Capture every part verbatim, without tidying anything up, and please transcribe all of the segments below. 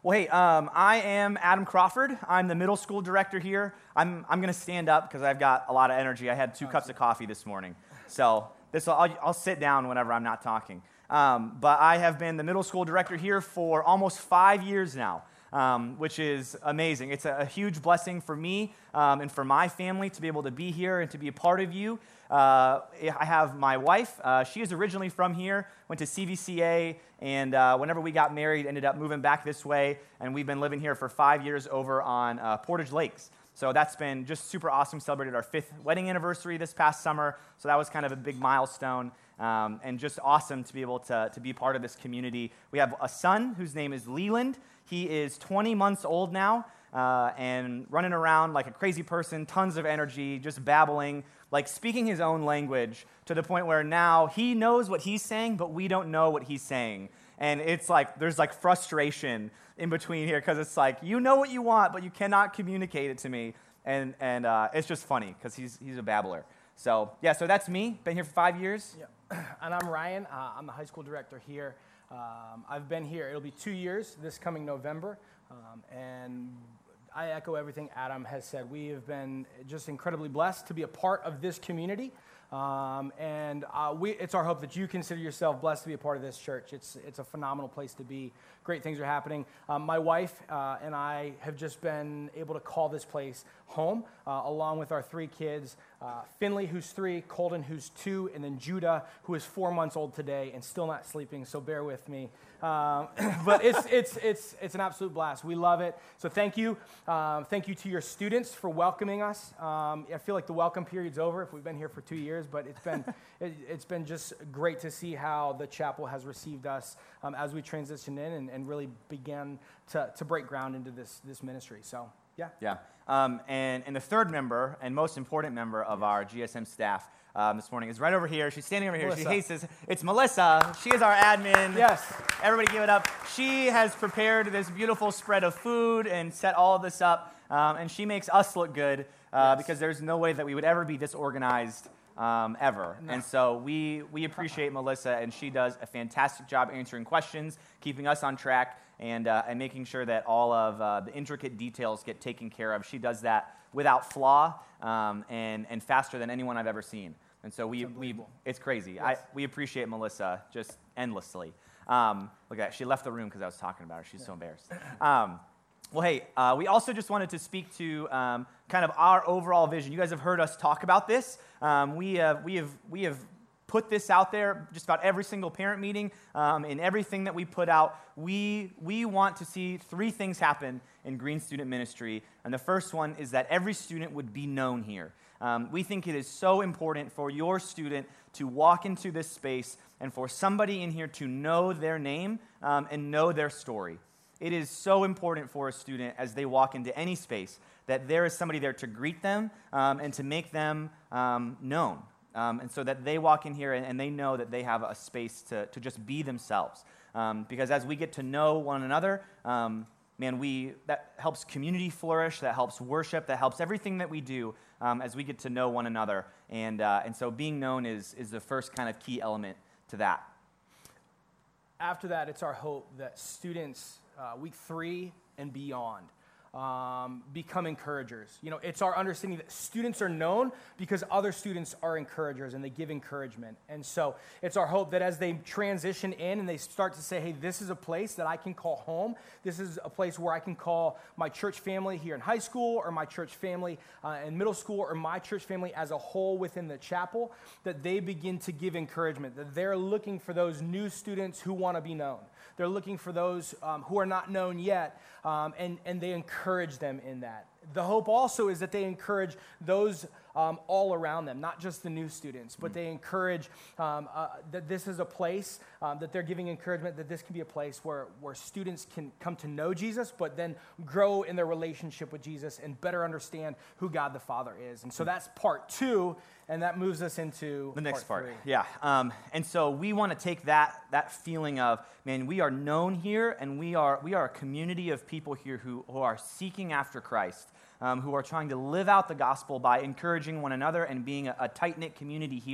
Well, hey, um, I am Adam Crawford. I'm the middle school director here. I'm I'm going to stand up because I've got a lot of energy. I had two cups of coffee this morning, so this I'll, I'll sit down whenever I'm not talking. Um, but I have been the middle school director here for almost five years now, um, which is amazing. It's a, a huge blessing for me um, and for my family to be able to be here and to be a part of you. Uh, I have my wife. Uh, she is originally from here, went to C V C A, and uh, whenever we got married, ended up moving back this way, and we've been living here for five years over on uh, Portage Lakes. So that's been just super awesome. Celebrated our fifth wedding anniversary this past summer, so that was kind of a big milestone, um, and just awesome to be able to, to be part of this community. We have a son whose name is Leland. He is twenty months old now, uh, and running around like a crazy person, tons of energy, just babbling, like speaking his own language to the point where now he knows what he's saying, but we don't know what he's saying. And it's like, there's like frustration in between here because it's like, you know what you want, but you cannot communicate it to me. And and uh, it's just funny because he's he's a babbler. So yeah, so that's me. Been here for five years. Yeah. And I'm Ryan. Uh, I'm the high school director here. Um, I've been here, it'll be two years this coming November. Um, and I echo everything Adam has said. We have been just incredibly blessed to be a part of this community. Um, and uh, we, it's our hope that you consider yourself blessed to be a part of this church. It's it's a phenomenal place to be. Great things are happening. Um, my wife uh, and I have just been able to call this place home, uh, along with our three kids, uh, Finley, who's three, Colton, who's two, and then Judah, who is four months old today and still not sleeping, so bear with me. Um, but it's it's it's it's an absolute blast. We love it. So thank you. Um, thank you to your students for welcoming us. Um, I feel like the welcome period's over if we've been here for two years, but it's been it, it's been just great to see how the chapel has received us um, as we transitioned in and, and really began to to break ground into this this ministry. So yeah. Yeah. Um, and and the third member and most important member of our G S M staff Um, this morning is right over here. She's standing over here. Melissa. She hates this. It's Melissa. She is our admin. Yes. Everybody give it up. She has prepared this beautiful spread of food and set all of this up, um, and she makes us look good uh, Yes. because there's no way that we would ever be this organized um, ever. No. And so we we appreciate Melissa, and she does a fantastic job answering questions, keeping us on track, and uh, and making sure that all of uh, the intricate details get taken care of. She does that without flaw um, and and faster than anyone I've ever seen. And so we, we it's crazy. Yes. I, we appreciate Melissa just endlessly. Um, look at that. She left the room because I was talking about her. She's yeah. so embarrassed. Um, well, hey, uh, we also just wanted to speak to um, kind of our overall vision. You guys have heard us talk about this. Um, we have we have we have put this out there just about every single parent meeting. Um, in everything that we put out, we we want to see three things happen in Green Student Ministry. And the first one is that every student would be known here. Um, we think it is so important for your student to walk into this space and for somebody in here to know their name um, and know their story. It is so important for a student as they walk into any space that there is somebody there to greet them um, and to make them um, known. Um, and so that they walk in here and, and they know that they have a space to, to just be themselves. Um, because as we get to know one another, um, man, we that helps community flourish, that helps worship, that helps everything that we do um, as we get to know one another. And uh, and so being known is is the first kind of key element to that. After that, it's our hope that students, uh, week three and beyond, um, become encouragers. You know, it's our understanding that students are known because other students are encouragers and they give encouragement. And so it's our hope that as they transition in and they start to say, hey, this is a place that I can call home. This is a place where I can call my church family here in high school or my church family uh, in middle school or my church family as a whole within the chapel, that they begin to give encouragement, that they're looking for those new students who want to be known. They're looking for those um, who are not known yet, um, and, and they encourage them in that. The hope also is that they encourage those um, all around them, not just the new students, but they encourage um, uh, that this is a place um, that they're giving encouragement, that this can be a place where, where students can come to know Jesus, but then grow in their relationship with Jesus and better understand who God the Father is. And so that's part two, and that moves us into the next part. part three. Yeah. Um, and so we want to take that that feeling of, man, we are known here, and we are we are a community of people here who, who are seeking after Christ. Um, who are trying to live out the gospel by encouraging one another and being a, a tight-knit community here.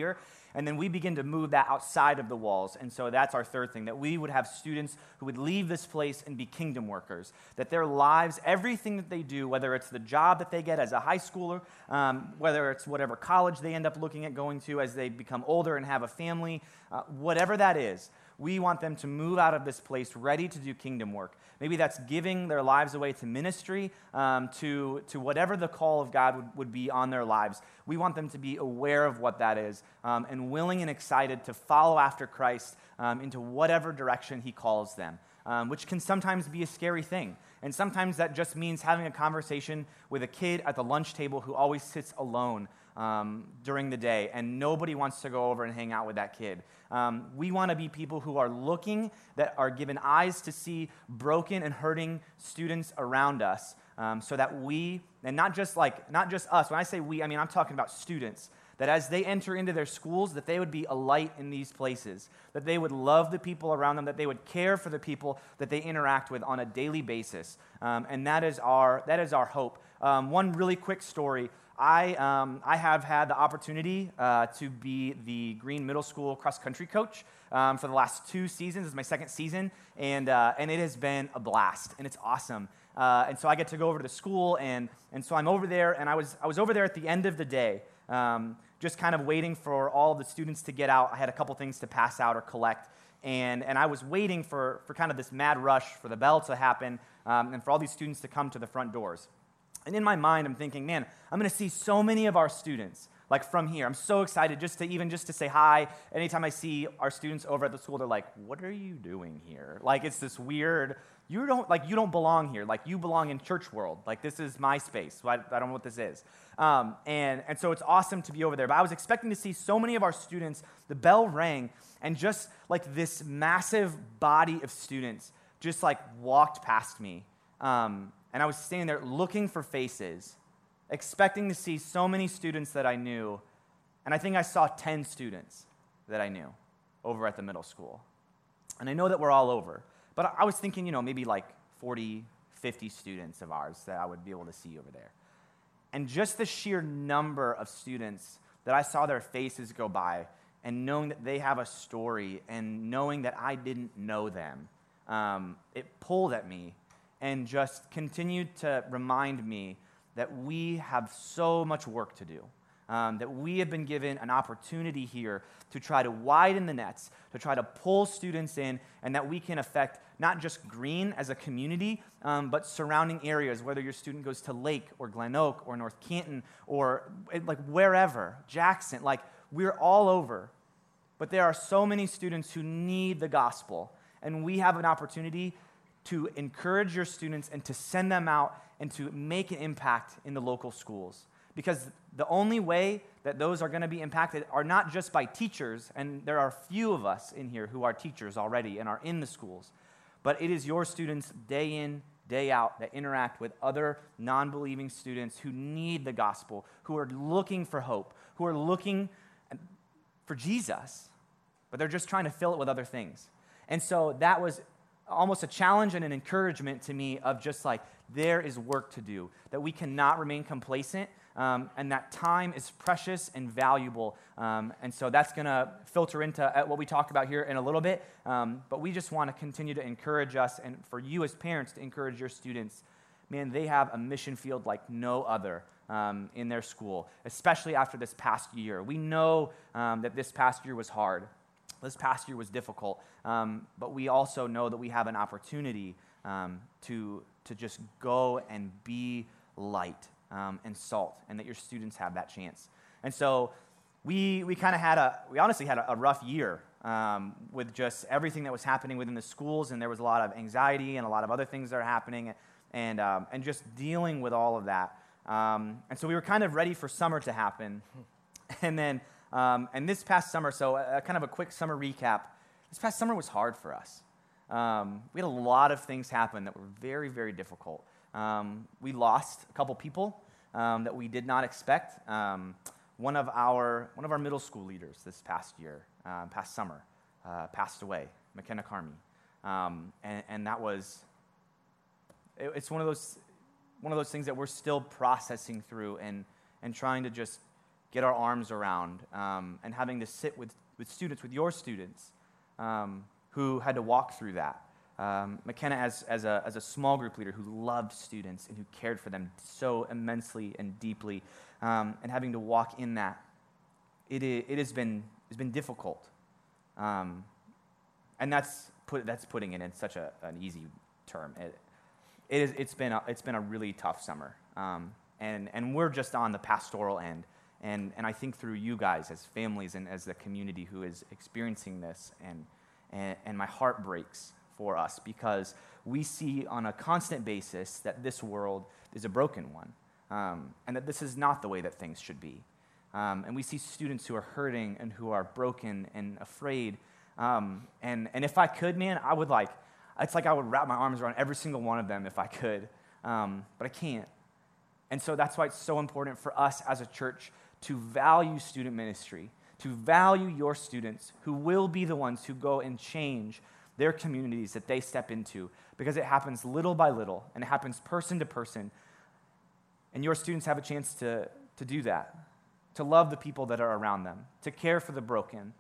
And then we begin to move that outside of the walls. And so that's our third thing, that we would have students who would leave this place and be kingdom workers, that their lives, everything that they do, whether it's the job that they get as a high schooler, um, whether it's whatever college they end up looking at going to as they become older and have a family, uh, whatever that is, we want them to move out of this place ready to do kingdom work. Maybe that's giving their lives away to ministry, um, to, to whatever the call of God would, would be on their lives. We want them to be aware of what that is um, and willing and excited to follow after Christ um, into whatever direction he calls them, um, which can sometimes be a scary thing. And sometimes that just means having a conversation with a kid at the lunch table who always sits alone um, during the day, and nobody wants to go over and hang out with that kid. Um, we want to be people who are looking, that are given eyes to see broken and hurting students around us, um, so that we, and not just like, not just us, when I say we, I mean I'm talking about students, that as they enter into their schools, that they would be a light in these places, that they would love the people around them, that they would care for the people that they interact with on a daily basis. Um, and that is our, that is our hope. Um, one really quick story. I, um, I have had the opportunity uh, to be the Green Middle School cross-country coach um, for the last two seasons. This is my second season, and, uh, and it has been a blast, and it's awesome. Uh, and so I get to go over to the school, and, and so I'm over there, and I was, I was over there at the end of the day, um, just kind of waiting for all the students to get out. I had a couple things to pass out or collect, and, and I was waiting for, for kind of this mad rush for the bell to happen um, and for all these students to come to the front doors. And in my mind, I'm thinking, man, I'm going to see so many of our students, like from here. I'm so excited just to even just to say hi. Anytime I see our students over at the school, they're like, what are you doing here? Like, it's this weird, you don't, like, you don't belong here. Like, you belong in church world. Like, this is my space. So I, I don't know what this is. Um, and, and so it's awesome to be over there. But I was expecting to see so many of our students. The bell rang, and just like this massive body of students just like walked past me. Um, And I was standing there looking for faces, expecting to see so many students that I knew. And I think I saw ten students that I knew over at the middle school. And I know that we're all over. But I was thinking, you know, maybe like forty, fifty students of ours that I would be able to see over there. And just the sheer number of students that I saw their faces go by, and knowing that they have a story, and knowing that I didn't know them, um, it pulled at me. And just continued to remind me that we have so much work to do, um, that we have been given an opportunity here to try to widen the nets, to try to pull students in, and that we can affect not just Green as a community, um, but surrounding areas, whether your student goes to Lake or Glen Oak or North Canton or like wherever, Jackson, like we're all over. But there are so many students who need the gospel, and we have an opportunity to encourage your students and to send them out and to make an impact in the local schools. Because the only way that those are going to be impacted are not just by teachers, and there are few of us in here who are teachers already and are in the schools, but it is your students day in, day out that interact with other non-believing students who need the gospel, who are looking for hope, who are looking for Jesus, but they're just trying to fill it with other things. And so that was almost a challenge and an encouragement to me of just like, there is work to do, that we cannot remain complacent, um, and that time is precious and valuable. Um, and so that's going to filter into what we talk about here in a little bit. Um, but we just want to continue to encourage us, and for you as parents to encourage your students. Man, they have a mission field like no other um, in their school, especially after this past year. We know um, that this past year was hard. This past year was difficult, um, but we also know that we have an opportunity um, to, to just go and be light um, and salt, and that your students have that chance. And so we we kind of had a, we honestly had a, a rough year um, with just everything that was happening within the schools, and there was a lot of anxiety and a lot of other things that are happening, and, um, and just dealing with all of that. Um, and so we were kind of ready for summer to happen, and then Um, and this past summer, so a, a kind of a quick summer recap, this past summer was hard for us. Um, we had a lot of things happen that were very, very difficult. Um, we lost a couple people um, that we did not expect. Um, one of our one of our middle school leaders this past year, uh, past summer, uh, passed away, McKenna Carmi, um, and, and that was it, it's one of those one of those things that we're still processing through and and trying to just get our arms around, um, and having to sit with, with students, with your students, um, who had to walk through that. Um, McKenna, as, as, a, as a small group leader who loved students and who cared for them so immensely and deeply, um, and having to walk in that, it, it has been, it's been difficult. Um, and that's, put, that's putting it in such a, an easy term. It, it is, it's, been a, it's been a really tough summer. Um, and, and we're just on the pastoral end. And, and I think through you guys as families and as the community who is experiencing this, and, and, and my heart breaks for us because we see on a constant basis that this world is a broken one, um, and that this is not the way that things should be. Um, and we see students who are hurting and who are broken and afraid. Um, and, and if I could, man, I would like, it's like I would wrap my arms around every single one of them if I could, um, but I can't. And so that's why it's so important for us as a church to value student ministry, to value your students who will be the ones who go and change their communities that they step into, because it happens little by little, and it happens person to person. And your students have a chance to, to do that, to love the people that are around them, to care for the broken.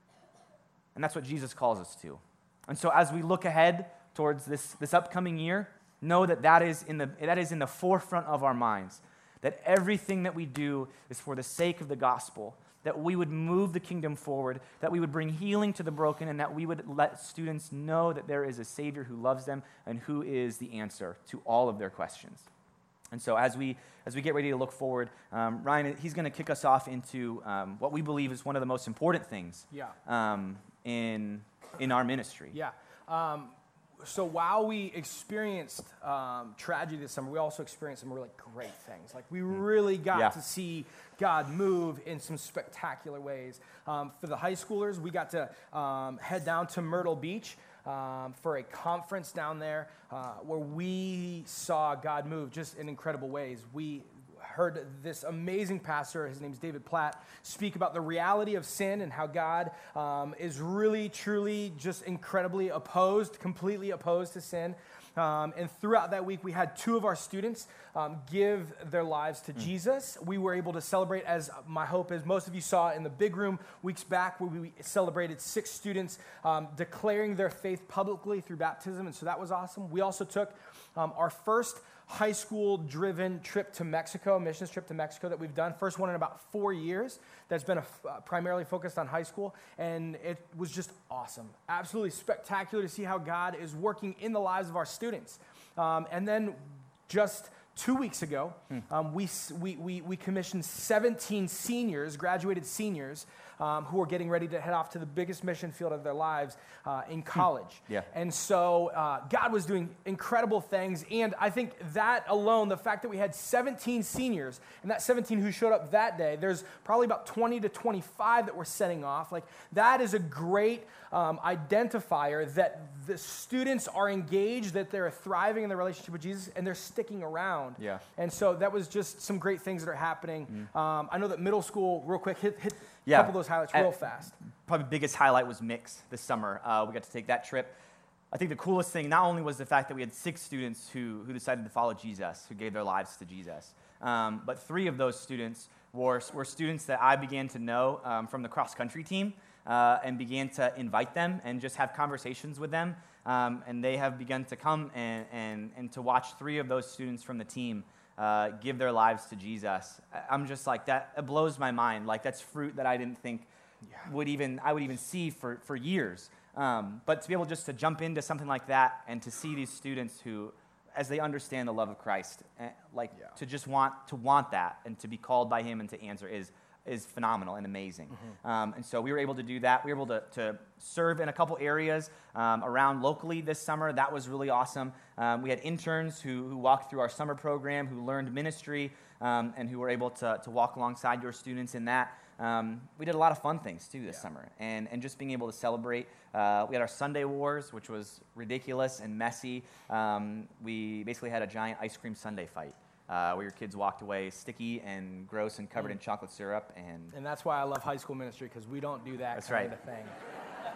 And that's what Jesus calls us to. And so as we look ahead towards this, this upcoming year, know that that is, in the, that is in the forefront of our minds, that everything that we do is for the sake of the gospel, that we would move the kingdom forward, that we would bring healing to the broken, and that we would let students know that there is a Savior who loves them and who is the answer to all of their questions. And so as we as we get ready to look forward, um, Ryan, he's going to kick us off into um, what we believe is one of the most important things Yeah. um, in, in our ministry. Yeah. Um, so while we experienced um, tragedy this summer, we also experienced some really great things. Like we really got Yeah. to see God move in some spectacular ways. Um, for the high schoolers, we got to um, head down to Myrtle Beach um, for a conference down there uh, where we saw God move just in incredible ways. We heard this amazing pastor, his name's David Platt, speak about the reality of sin and how God um, is really, truly, just incredibly opposed, completely opposed to sin. Um, and throughout that week, we had two of our students um, give their lives to mm. Jesus. We were able to celebrate, as my hope is most of you saw in the big room weeks back, where we celebrated six students um, declaring their faith publicly through baptism, and so that was awesome. We also took um, our first high school-driven trip to Mexico, missions trip to Mexico that we've done. First one in about four years that's been a, uh, primarily focused on high school, and it was just awesome. Absolutely spectacular to see how God is working in the lives of our students. Um, and then just two weeks ago, hmm. um, we, we, we, we commissioned seventeen seniors, graduated seniors, um, who are getting ready to head off to the biggest mission field of their lives uh, in college. Yeah. And so uh, God was doing incredible things, and I think that alone, the fact that we had seventeen seniors, and that seventeen who showed up that day, there's probably about twenty to twenty-five that we're setting off. Like, that is a great um, identifier that the students are engaged, that they're thriving in their relationship with Jesus, and they're sticking around. Yeah. And so that was just some great things that are happening. Mm-hmm. Um, I know that middle school, real quick, hit, hit yeah. a couple of those highlights real At, fast. Probably the biggest highlight was Mix this summer. Uh, we got to take that trip. I think the coolest thing not only was the fact that we had six students who, who decided to follow Jesus, who gave their lives to Jesus, um, but three of those students were, were students that I began to know um, from the cross-country team uh, and began to invite them and just have conversations with them. Um, and they have begun to come and, and, and to watch three of those students from the team uh, give their lives to Jesus. I'm just like, that it blows my mind. Like, that's fruit that I didn't think yeah. would even I would even see for, for years. Um, but to be able just to jump into something like that and to see these students who, as they understand the love of Christ, eh, like yeah. to just want to want that and to be called by Him and to answer is is phenomenal and amazing. Mm-hmm. Um, and so we were able to do that. We were able to, to serve in a couple areas um, around locally this summer. That was really awesome. Um, we had interns who, who walked through our summer program, who learned ministry, um, and who were able to, to walk alongside your students in that. Um, we did a lot of fun things, too, this yeah. summer. And, and just being able to celebrate. Uh, we had our Sunday Wars, which was ridiculous and messy. Um, we basically had a giant ice cream sundae fight. Uh, where your kids walked away sticky and gross and covered mm. in chocolate syrup. And and that's why I love high school ministry, because we don't do that that's kind right. of thing.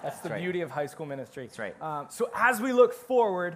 That's the right. beauty of high school ministry. That's right. Um, so as we look forward,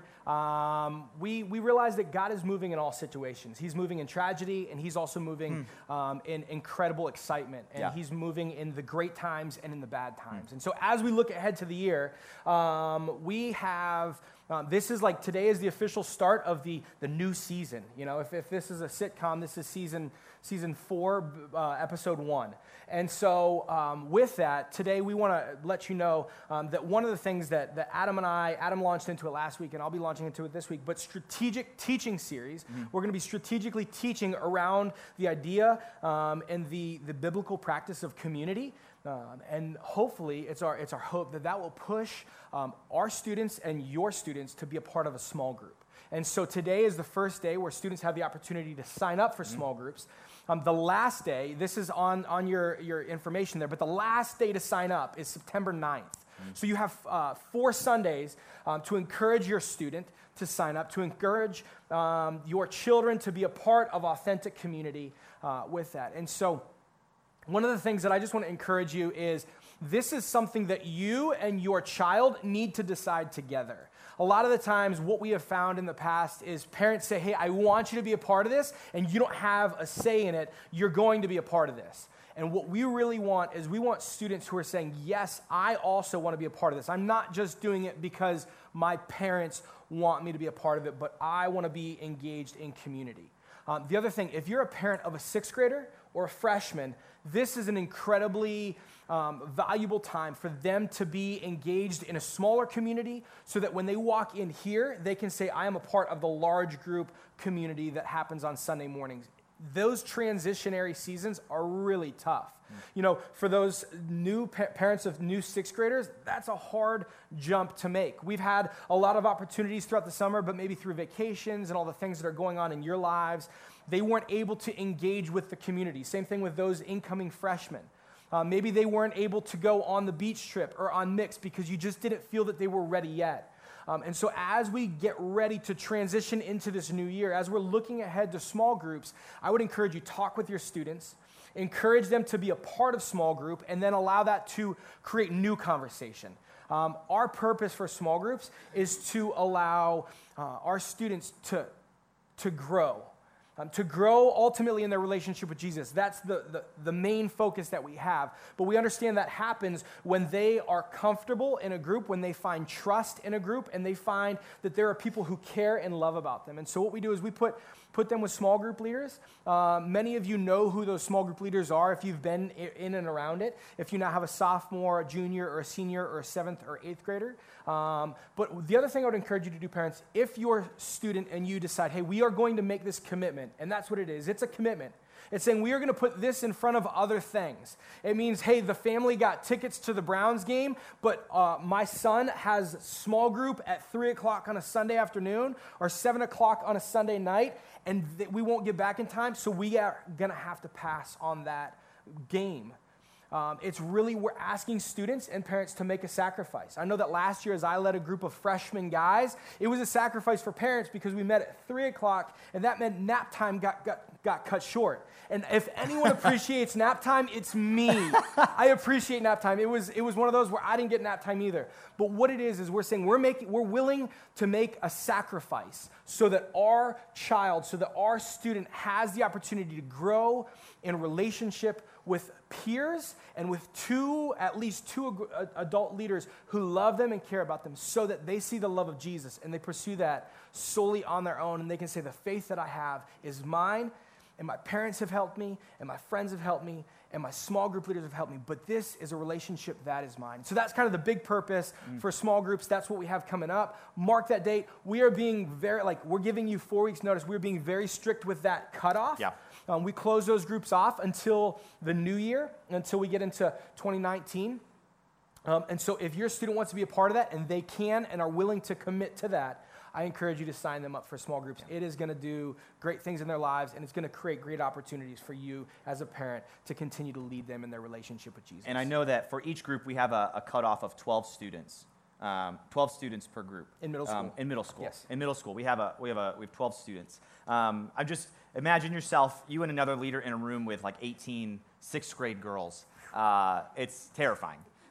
um, we, we realize that God is moving in all situations. He's moving in tragedy, and he's also moving mm. um, in incredible excitement. And yeah. he's moving in the great times and in the bad times. Mm. And so as we look ahead to the year, um, we have... Um, this is like, today is the official start of the, the new season. You know, if, if this is a sitcom, this is season season four, uh, episode one. And so um, with that, today we want to let you know um, that one of the things that, that Adam and I, Adam launched into it last week, and I'll be launching into it this week, but strategic teaching series. Mm-hmm. We're going to be strategically teaching around the idea um, and the, the biblical practice of community. Um, and hopefully, it's our it's our hope that that will push um, our students and your students to be a part of a small group. And so today is the first day where students have the opportunity to sign up for mm-hmm. small groups. Um, the last day, this is on, on your, your information there, but the last day to sign up is September ninth. Mm-hmm. So you have uh, four Sundays um, to encourage your student to sign up, to encourage um, your children to be a part of authentic community uh, with that. And so one of the things that I just want to encourage you is this is something that you and your child need to decide together. A lot of the times what we have found in the past is parents say, hey, I want you to be a part of this, and you don't have a say in it. You're going to be a part of this. And what we really want is we want students who are saying, yes, I also want to be a part of this. I'm not just doing it because my parents want me to be a part of it, but I want to be engaged in community. Um, the other thing, if you're a parent of a sixth grader or a freshman, this is an incredibly um, valuable time for them to be engaged in a smaller community so that when they walk in here, they can say, I am a part of the large group community that happens on Sunday mornings. Those transitionary seasons are really tough. Mm. You know, for those new pa- parents of new sixth graders, that's a hard jump to make. We've had a lot of opportunities throughout the summer, but maybe through vacations and all the things that are going on in your lives, they weren't able to engage with the community. Same thing with those incoming freshmen. Uh, maybe they weren't able to go on the beach trip or on Mix because you just didn't feel that they were ready yet. Um, and so as we get ready to transition into this new year, as we're looking ahead to small groups, I would encourage you to talk with your students, encourage them to be a part of small group, and then allow that to create new conversation. Um, our purpose for small groups is to allow uh, our students to, to grow. Um, to grow ultimately in their relationship with Jesus. That's the, the, the main focus that we have. But we understand that happens when they are comfortable in a group, when they find trust in a group, and they find that there are people who care and love about them. And so what we do is we put, put them with small group leaders. Uh, many of you know who those small group leaders are if you've been in and around it. If you now have a sophomore, a junior, or a senior, or a seventh or eighth grader. Um, but the other thing I would encourage you to do, parents, if your student and you decide, hey, we are going to make this commitment, and that's what it is. It's a commitment. It's saying we are going to put this in front of other things. It means, hey, the family got tickets to the Browns game, but uh, my son has small group at three o'clock on a Sunday afternoon or seven o'clock on a Sunday night, and th- we won't get back in time, so we are going to have to pass on that game. Um, it's really, we're asking students and parents to make a sacrifice. I know that last year as I led a group of freshman guys, it was a sacrifice for parents because we met at three o'clock, and that meant nap time got, got, got cut short. And if anyone appreciates nap time, it's me. I appreciate nap time. It was, it was one of those where I didn't get nap time either. But what it is, is we're saying we're, making, we're willing to make a sacrifice so that our child, so that our student has the opportunity to grow in relationship with peers and with two, at least two adult leaders who love them and care about them so that they see the love of Jesus and they pursue that solely on their own, and they can say the faith that I have is mine, and my parents have helped me, and my friends have helped me, and my small group leaders have helped me, but this is a relationship that is mine. So that's kind of the big purpose mm. for small groups. That's what we have coming up. Mark that date. We are being very, like, we're giving you four weeks notice. We're being very strict with that cutoff. Yeah. Um, we close those groups off until the new year, until we get into twenty nineteen. Um, and so if your student wants to be a part of that, and they can and are willing to commit to that, I encourage you to sign them up for small groups. It is going to do great things in their lives, and it's going to create great opportunities for you as a parent to continue to lead them in their relationship with Jesus. And I know that for each group, we have a, a cutoff of twelve students. Um, twelve students per group. In middle school. Um, in middle school. Yes. In middle school, we have a we have a we have twelve students. Um, I just imagine yourself, you and another leader in a room with like eighteen sixth grade girls. Uh, it's terrifying.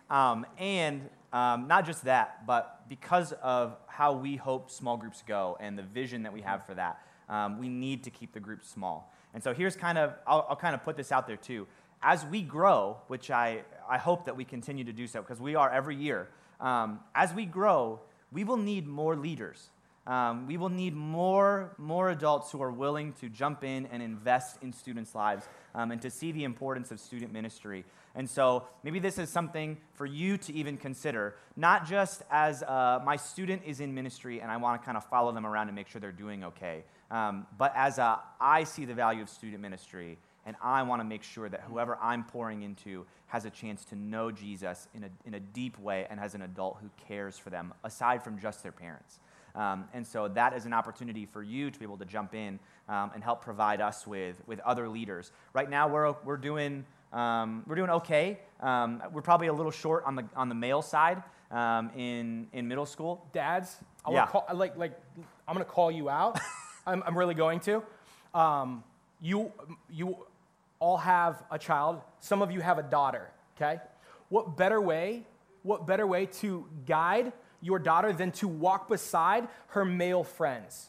Um, and um, not just that, but because of how we hope small groups go and the vision that we have for that, um, we need to keep the groups small. And so here's kind of, I'll, I'll kind of put this out there too. As we grow, which I, I hope that we continue to do so, because we are every year, um, as we grow, we will need more leaders. Um, we will need more, more adults who are willing to jump in and invest in students' lives um, and to see the importance of student ministry. And so maybe this is something for you to even consider, not just as uh, my student is in ministry and I want to kind of follow them around and make sure they're doing okay, um, but as a, I see the value of student ministry and I want to make sure that whoever I'm pouring into has a chance to know Jesus in a, in a deep way and has an adult who cares for them, aside from just their parents. Um, and so that is an opportunity for you to be able to jump in um, and help provide us with, with other leaders. Right now, we're, we're, doing, um, we're doing okay. Um, we're probably a little short on the, on the male side um, in, in middle school. Dads, I Yeah. wanna call, like, like, I'm going to call you out. I'm, I'm really going to. Um, you, you all have a child. Some of you have a daughter, okay? What better way, what better way to guide your daughter than to walk beside her male friends,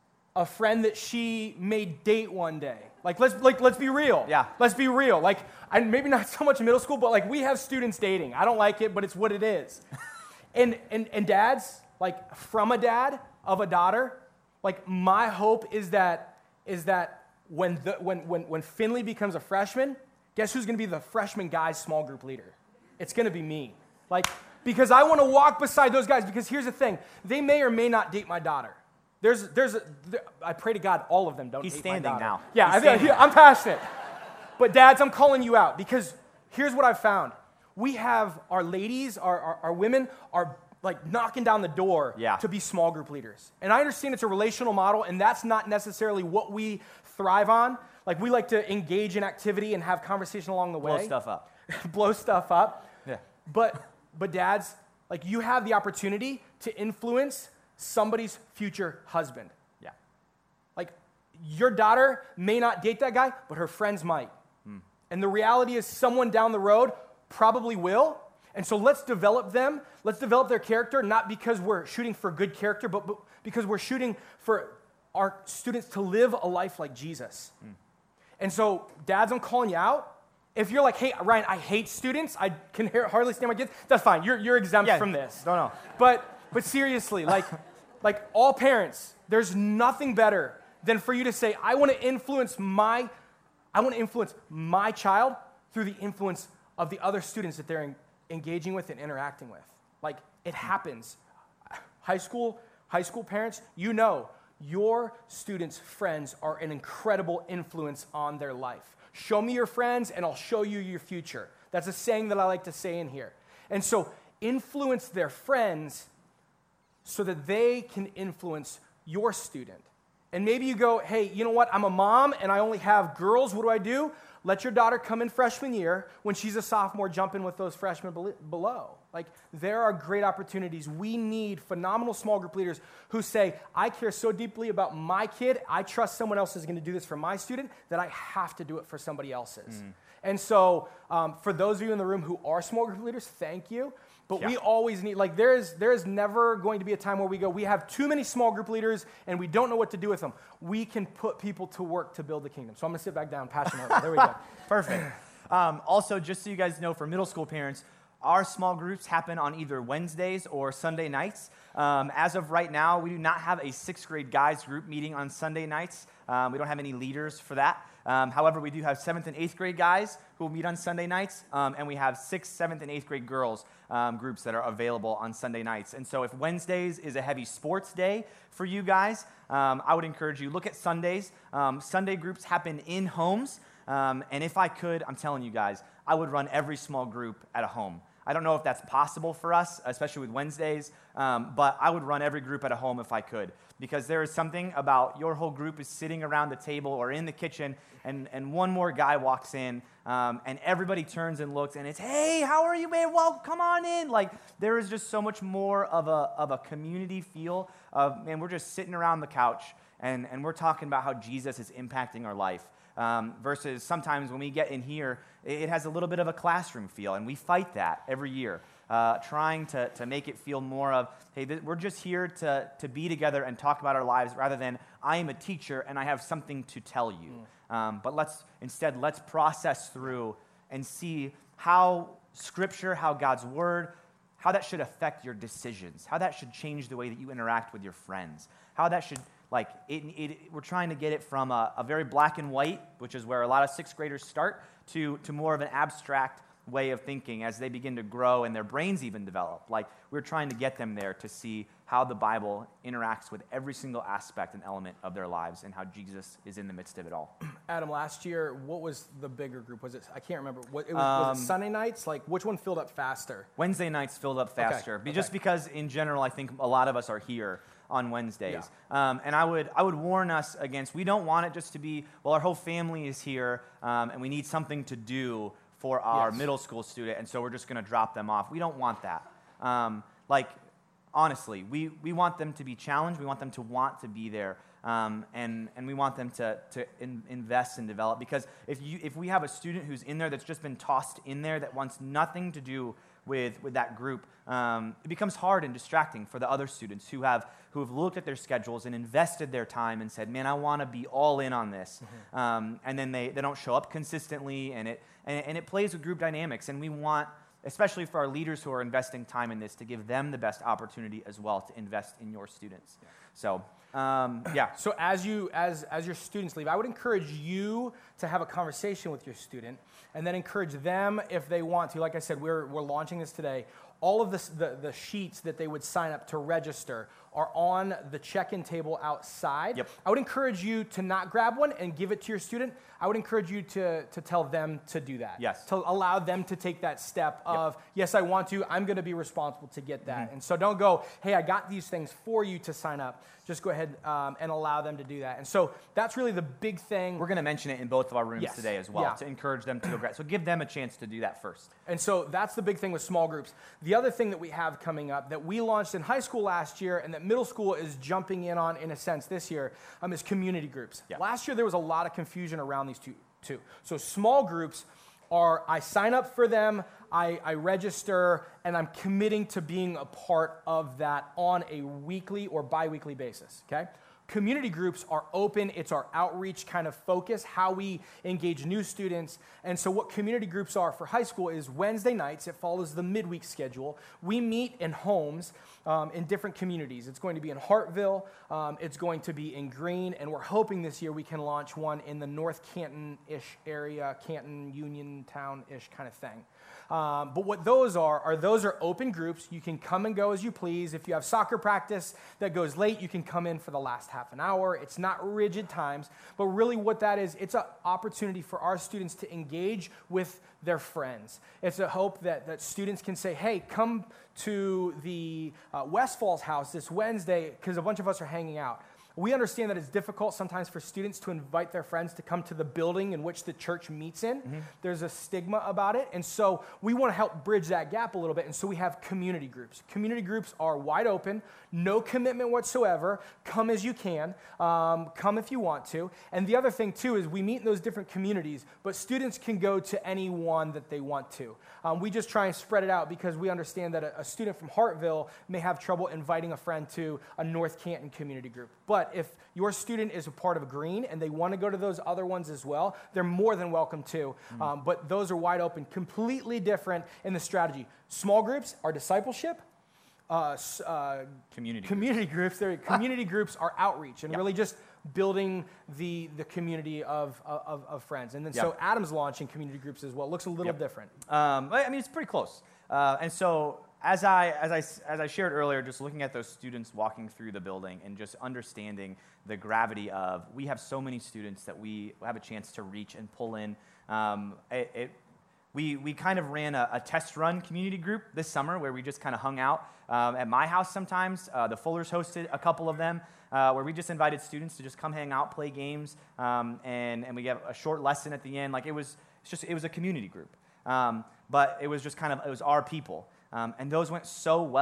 a friend that she may date one day. Like let's like let's be real. Yeah. Let's be real. Like, and maybe not so much in middle school, but like we have students dating. I don't like it, but it's what it is. and and and dads, like from a dad of a daughter, like my hope is that is that when the when when when Finley becomes a freshman, guess who's going to be the freshman guy's small group leader? It's going to be me. Like. Because I want to walk beside those guys. Because here's the thing. They may or may not date my daughter. There's, there's a, there, I pray to God all of them don't He's date standing my daughter. now. Yeah, He's I, standing. yeah, I'm passionate. But dads, I'm calling you out. Because here's what I've found. We have our ladies, our, our, our women are like knocking down the door yeah. to be small group leaders. And I understand it's a relational model, and that's not necessarily what we thrive on. Like we like to engage in activity and have conversation along the way. Blow stuff up. Blow stuff up. Yeah. But but dads, like you have the opportunity to influence somebody's future husband. Yeah. Like your daughter may not date that guy, but her friends might. Mm. And the reality is someone down the road probably will. And so let's develop them. Let's develop their character, not because we're shooting for good character, but, but because we're shooting for our students to live a life like Jesus. Mm. And so dads, I'm calling you out. If you're like, hey, Ryan, I hate students, I can hardly stand my kids, that's fine. You're, you're exempt yeah, from this. No, no. But, but seriously, like, like all parents, there's nothing better than for you to say, I want to influence my, I want to influence my child through the influence of the other students that they're en- engaging with and interacting with. Like, it happens. High school, high school parents, you know, your students' friends are an incredible influence on their life. Show me your friends, and I'll show you your future. That's a saying that I like to say in here. And so influence their friends so that they can influence your student. And maybe you go, hey, you know what? I'm a mom, and I only have girls. What do I do? Let your daughter come in freshman year. When she's a sophomore, jump in with those freshmen below. Like, there are great opportunities. We need phenomenal small group leaders who say, I care so deeply about my kid, I trust someone else is going to do this for my student, that I have to do it for somebody else's. Mm. And so, um, for those of you in the room who are small group leaders, thank you. But yeah. we always need, like, there is, there is never going to be a time where we go, we have too many small group leaders, and we don't know what to do with them. We can put people to work to build the kingdom. So I'm going to sit back down, passionate. There we go. Perfect. Um, also, just so you guys know, for middle school parents, our small groups happen on either Wednesdays or Sunday nights. Um, as of right now, we do not have a sixth grade guys group meeting on Sunday nights. Um, we don't have any leaders for that. Um, however, we do have seventh and eighth grade guys who will meet on Sunday nights, um, and we have sixth, seventh, and eighth grade girls um, groups that are available on Sunday nights. And so if Wednesdays is a heavy sports day for you guys, um, I would encourage you, look at Sundays. Um, Sunday groups happen in homes, um, and if I could, I'm telling you guys, I would run every small group at a home. I don't know if that's possible for us, especially with Wednesdays, um, but I would run every group at a home if I could, because there is something about your whole group is sitting around the table or in the kitchen, and, and one more guy walks in, um, and everybody turns and looks, and it's, hey, how are you, man? Well, come on in. Like, there is just so much more of a, of a community feel of, man, we're just sitting around the couch, and, and we're talking about how Jesus is impacting our life. Um, versus sometimes when we get in here, it, it has a little bit of a classroom feel, and we fight that every year, uh, trying to, to make it feel more of, hey, th- we're just here to, to be together and talk about our lives rather than I am a teacher and I have something to tell you. Mm. Um, but let's instead, let's process through and see how Scripture, how God's Word, how that should affect your decisions, how that should change the way that you interact with your friends, how that should, like, it, it, we're trying to get it from a, a very black and white, which is where a lot of sixth graders start, to, to more of an abstract way of thinking as they begin to grow and their brains even develop. Like, we're trying to get them there to see how the Bible interacts with every single aspect and element of their lives and how Jesus is in the midst of it all. Adam, last year, what was the bigger group? Was it, I can't remember. What, it was, um, was it Sunday nights? Like, which one filled up faster? Wednesday nights filled up faster. Okay. Just okay. because, in general, I think a lot of us are here on Wednesdays. Yeah. Um, and I would I would warn us against, we don't want it just to be, well, our whole family is here, um, and we need something to do for our yes. middle school student, and so we're just going to drop them off. We don't want that. Um, like, honestly, we, we want them to be challenged. We want them to want to be there, um, and, and we want them to, to in, invest and develop. Because if, you, if we have a student who's in there that's just been tossed in there that wants nothing to do with, with that group, um, it becomes hard and distracting for the other students who have who have looked at their schedules and invested their time and said, man, I want to be all in on this. Mm-hmm. Um, and then they, they don't show up consistently, and it, and, and it plays with group dynamics. And we want, especially for our leaders who are investing time in this, to give them the best opportunity as well to invest in your students. Yeah. So, um, yeah. So as you as as your students leave, I would encourage you to have a conversation with your student, and then encourage them if they want to. Like I said, we're we're launching this today. All of this, the, the sheets that they would sign up to register are on the check-in table outside. Yep. I would encourage you to not grab one and give it to your student. I would encourage you to, to tell them to do that. Yes. To allow them to take that step of, yep. yes, I want to, I'm going to be responsible to get that. Mm-hmm. And so don't go, hey, I got these things for you to sign up. Just go ahead um, and allow them to do that. And so that's really the big thing. We're going to mention it in both of our rooms yes. today as well, yeah. to encourage them to go grab. So give them a chance to do that first. And so that's the big thing with small groups. The other thing that we have coming up that we launched in high school last year and that middle school is jumping in on, in a sense, this year, um, is community groups. Yeah. Last year, there was a lot of confusion around these two. two. So small groups are, I sign up for them, I, I register, and I'm committing to being a part of that on a weekly or bi-weekly basis, okay? Community groups are open. It's our outreach kind of focus, how we engage new students. And so what community groups are for high school is Wednesday nights. It follows the midweek schedule. We meet in homes um, in different communities. It's going to be in Hartville. Um, it's going to be in Greene. And we're hoping this year we can launch one in the North Canton-ish area, Canton, Uniontown-ish kind of thing. Um, but what those are, are those are open groups. You can come and go as you please. If you have soccer practice that goes late, you can come in for the last half an hour. It's not rigid times, but really what that is, it's an opportunity for our students to engage with their friends. It's a hope that, that students can say, hey, come to the uh, West Falls house this Wednesday because a bunch of us are hanging out. We understand that it's difficult sometimes for students to invite their friends to come to the building in which the church meets in. Mm-hmm. There's a stigma about it, and so we want to help bridge that gap a little bit, and so we have community groups. Community groups are wide open, no commitment whatsoever. Come as you can. Um, come if you want to. And the other thing, too, is we meet in those different communities, but students can go to any one that they want to. Um, we just try and spread it out because we understand that a, a student from Hartville may have trouble inviting a friend to a North Canton community group. But if your student is a part of a Greene and they want to go to those other ones as well, they're more than welcome to. Mm-hmm. Um, but those are wide open, completely different in the strategy. Small groups are discipleship. Uh, uh, community community groups. groups community groups are outreach and yep. really just building the the community of of, of friends. And then yep. so Adam's launching community groups as well. It looks a little yep. different. Um, I mean, it's pretty close. Uh, and so as I as I as I shared earlier, just looking at those students walking through the building and just understanding the gravity of, we have so many students that we have a chance to reach and pull in. Um, it, it We we kind of ran a, a test run community group this summer where we just kind of hung out um, at my house sometimes. Uh, the Fullers hosted a couple of them uh, where we just invited students to just come hang out, play games, um, and and we have a short lesson at the end. Like it was it's just it was a community group, um, but it was just kind of it was our people, um, and those went so well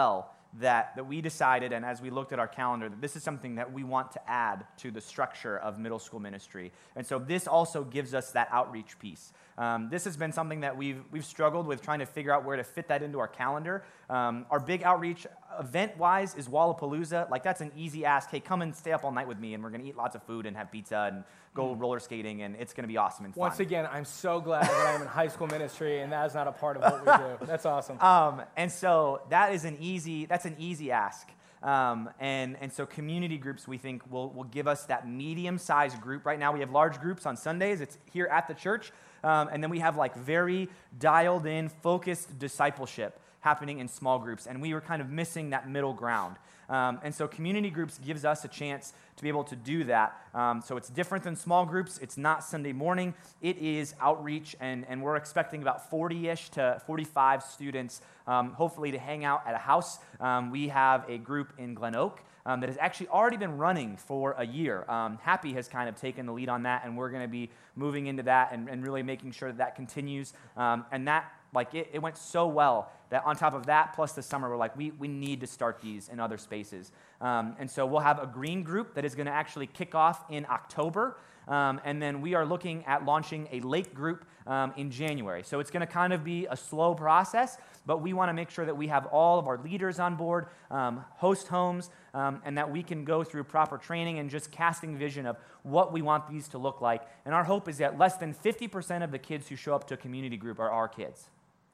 that, that we decided, and as we looked at our calendar, that this is something that we want to add to the structure of middle school ministry. And so this also gives us that outreach piece. Um, this has been something that we've, we've struggled with trying to figure out where to fit that into our calendar. Um, our big outreach event-wise is Wallapalooza. Like, that's an easy ask. Hey, come and stay up all night with me, and we're going to eat lots of food and have pizza and go roller skating, and it's going to be awesome and fun. Once again, I'm so glad that I'm in high school ministry, and that is not a part of what we do. That's awesome. Um, and so that is an easy, that's an easy ask. Um, and, and so community groups, we think, will, will give us that medium-sized group. Right now we have large groups on Sundays. It's here at the church. Um, and then we have like very dialed-in, focused discipleship happening in small groups. And we were kind of missing that middle ground. Um, and so community groups gives us a chance to be able to do that. Um, so it's different than small groups. It's not Sunday morning. It is outreach, and, and we're expecting about forty-ish to forty-five students, um, hopefully to hang out at a house. Um, we have a group in Glen Oak um, that has actually already been running for a year. Um, Happy has kind of taken the lead on that, and we're going to be moving into that and, and really making sure that that continues. Um, and that Like, it, it went so well that on top of that, plus the summer, we're like, we, we need to start these in other spaces. Um, and so we'll have a green group that is going to actually kick off in October. Um, and then we are looking at launching a lake group um, in January. So it's going to kind of be a slow process, but we want to make sure that we have all of our leaders on board, um, host homes, um, and that we can go through proper training and just casting vision of what we want these to look like. And our hope is that less than fifty percent of the kids who show up to a community group are our kids.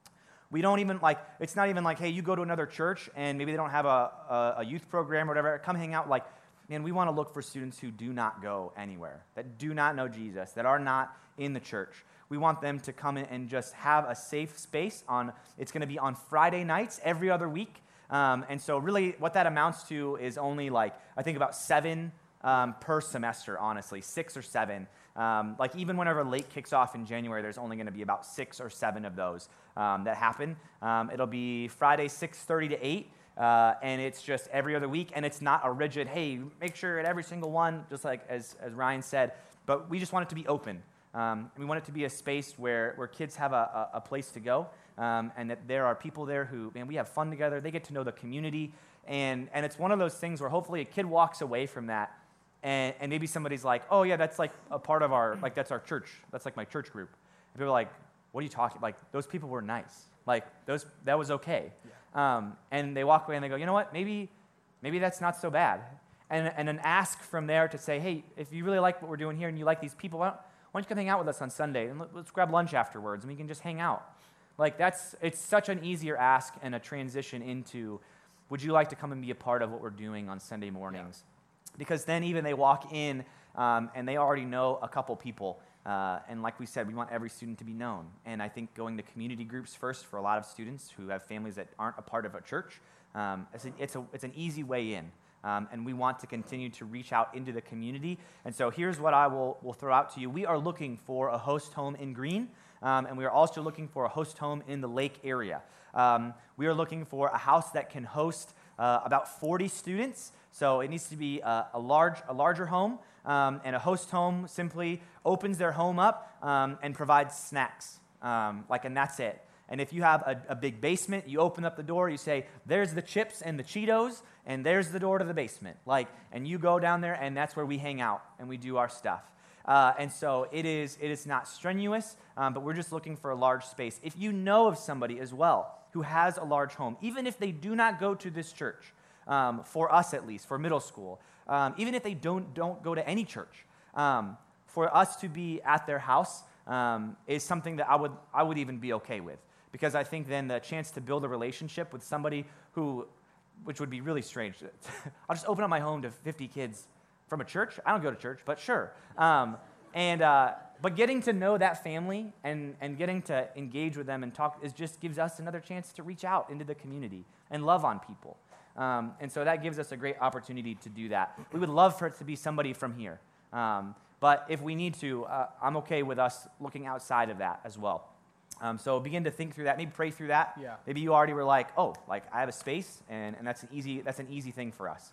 We don't even, like, it's not even like, hey, you go to another church and maybe they don't have a, a, a youth program or whatever, come hang out. Like, man, we want to look for students who do not go anywhere, that do not know Jesus, that are not in the church. We want them to come in and just have a safe space on, it's going to be on Friday nights every other week. Um, and so really what that amounts to is only like, I think about seven um, per semester, honestly, six or seven. Um, like even whenever Lake kicks off in January, there's only going to be about six or seven of those um, that happen. Um, it'll be Friday six thirty to eight, uh, and it's just every other week, and it's not a rigid, hey, make sure at every single one, just like as, as Ryan said, but we just want it to be open. Um, and we want it to be a space where, where kids have a, a, a place to go, um, and that there are people there who, man, we have fun together, they get to know the community, and, and it's one of those things where hopefully a kid walks away from that. And, and maybe somebody's like, oh, yeah, that's like a part of our, like, that's our church. That's like my church group. And people are like, what are you talking, like, those people were nice. Like, those, that was okay. Yeah. Um, and they walk away and they go, you know what, maybe, maybe that's not so bad. And, and an ask from there to say, hey, if you really like what we're doing here and you like these people, why don't, why don't you come hang out with us on Sunday? And let, let's grab lunch afterwards and we can just hang out. Like, that's, it's such an easier ask and a transition into, would you like to come and be a part of what we're doing on Sunday mornings? Yeah. Because then even they walk in um, and they already know a couple people. Uh, and like we said, we want every student to be known. And I think going to community groups first for a lot of students who have families that aren't a part of a church, um, it's, a, it's, a, it's an easy way in. Um, and we want to continue to reach out into the community. And so here's what I will, will throw out to you. We are looking for a host home in Green, um, and we are also looking for a host home in the Lake area. Um, we are looking for a house that can host uh, about forty students. So it needs to be a, a large, a larger home, um, and a host home simply opens their home up um, and provides snacks, um, like, and that's it. And if you have a, a big basement, you open up the door, you say, there's the chips and the Cheetos, and there's the door to the basement. Like, and you go down there, and that's where we hang out, and we do our stuff. Uh, and so it is, it is not strenuous, um, but we're just looking for a large space. If you know of somebody as well who has a large home, even if they do not go to this church, Um, for us at least, for middle school, um, even if they don't don't go to any church, um, for us to be at their house um, is something that I would I would even be okay with, because I think then the chance to build a relationship with somebody who, which would be really strange, I'll just open up my home to fifty kids from a church. I don't go to church, but sure. Um, and uh, but getting to know that family and and getting to engage with them and talk is just gives us another chance to reach out into the community and love on people. Um, and so that gives us a great opportunity to do that. We would love for it to be somebody from here. Um, but if we need to, uh, I'm okay with us looking outside of that as well. Um, so begin to think through that. Maybe pray through that. Yeah. Maybe you already were like, oh, like I have a space, and, and that's an easy that's an easy thing for us.